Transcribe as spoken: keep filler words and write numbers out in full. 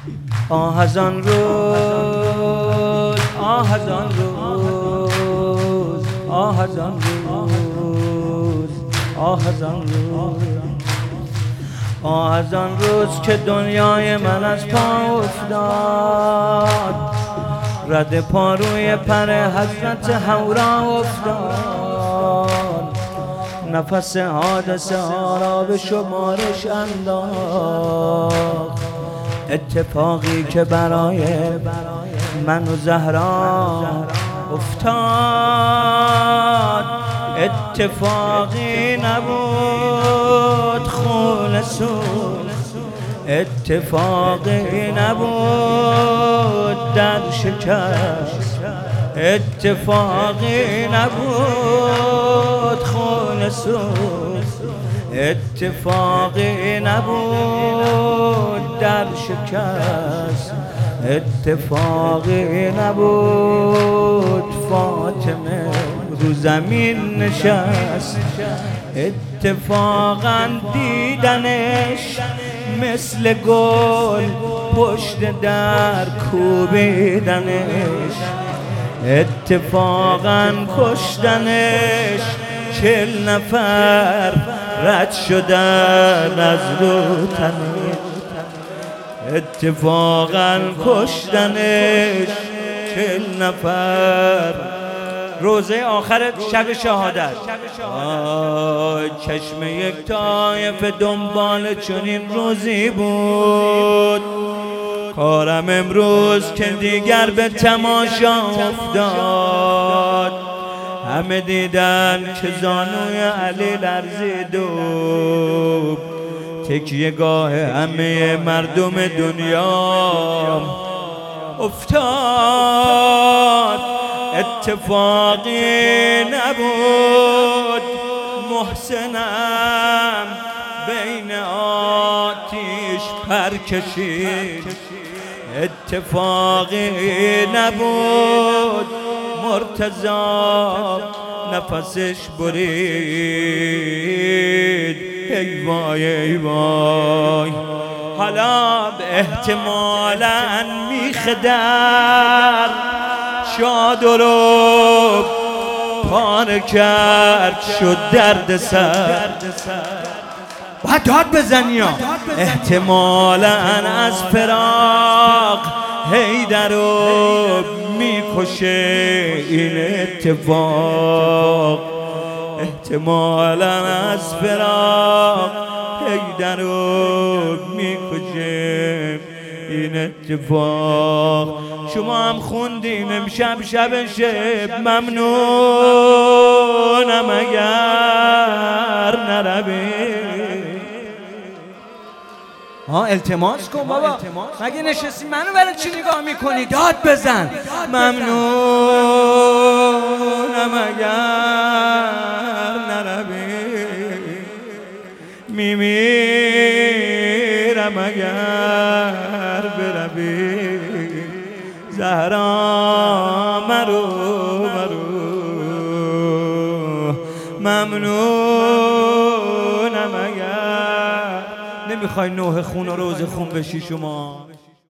آه از آن روز، آه از آن روز، آه از آن روز، آه از آن روز، آه از آن روز که دنیای من از پا افتاد، رد پا روی پر حضرت حورا افتاد، نفس حادثه ها را به شمارش انداخت. اتفاقی که برای من و زهرا افتاد اتفاقی نبود خالص، اتفاقی نبود در شکست، اتفاقی نبود خالص، اتفاقی نبود در شکست، اتفاقی نبود فاطمه رو زمین نشست. اتفاقا دیدنش مثل گل پشت در کوبیدنش، اتفاقا کشتنش چل نفر رد شدن از رو تنش، اتفاقا کشتنش چل نفر. روزه آخر شب شهادت، آی چشم یک طایفه دنبال چنین روزی بود. کارم امروز که دیگر به تماشا افتاد، همه دیدن که زانوی علی لرزید و تکیه گاه همه مردم دنیا افتاد. اتفاقی نبود محسنم بین آتیش پر کشید، اتفاقی نبود مرتضی نفسش برید. ای وای ای وای، حالا احتمالاً میخدر شاد و رو پاره کرد شد درد سر. باید داد بزنی ها، احتمالاً از فراق حیدر رو میکشه این اتفاق، احتمالاً از فراق حیدر رو میکشه این اتفاق. شما هم خوندین امشب شب شب ممنونم اگر نروی. ها التماس کن بابا، مگه نشستی منو برای چی نگاه میکنی؟ داد بزن. ممنونم اگر نروی، میمیرم اگر بروی. زهرا مرو مرو، ممنونم اگر نمیخوای نوح خون و روز خون بشی شما.